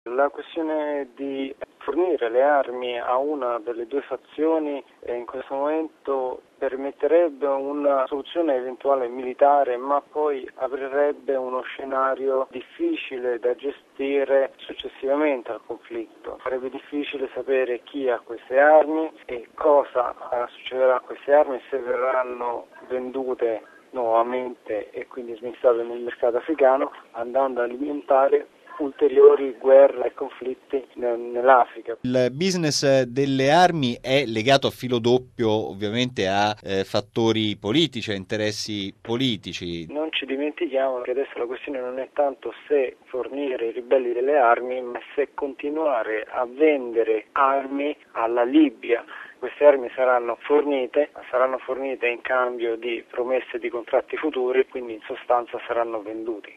La questione di fornire le armi a una delle due fazioni in questo momento permetterebbe una soluzione eventuale militare, ma poi aprirebbe uno scenario difficile da gestire successivamente al conflitto. Sarebbe difficile sapere chi ha queste armi e cosa succederà a queste armi, se verranno vendute nuovamente e quindi smistate nel mercato africano, andando a alimentare ulteriori guerre e conflitti nell'Africa. Il business delle armi è legato a filo doppio ovviamente a fattori politici, a interessi politici. Non ci dimentichiamo che adesso la questione non è tanto se fornire i ribelli delle armi, ma se continuare a vendere armi alla Libia. Queste armi saranno fornite in cambio di promesse di contratti futuri, quindi in sostanza saranno venduti.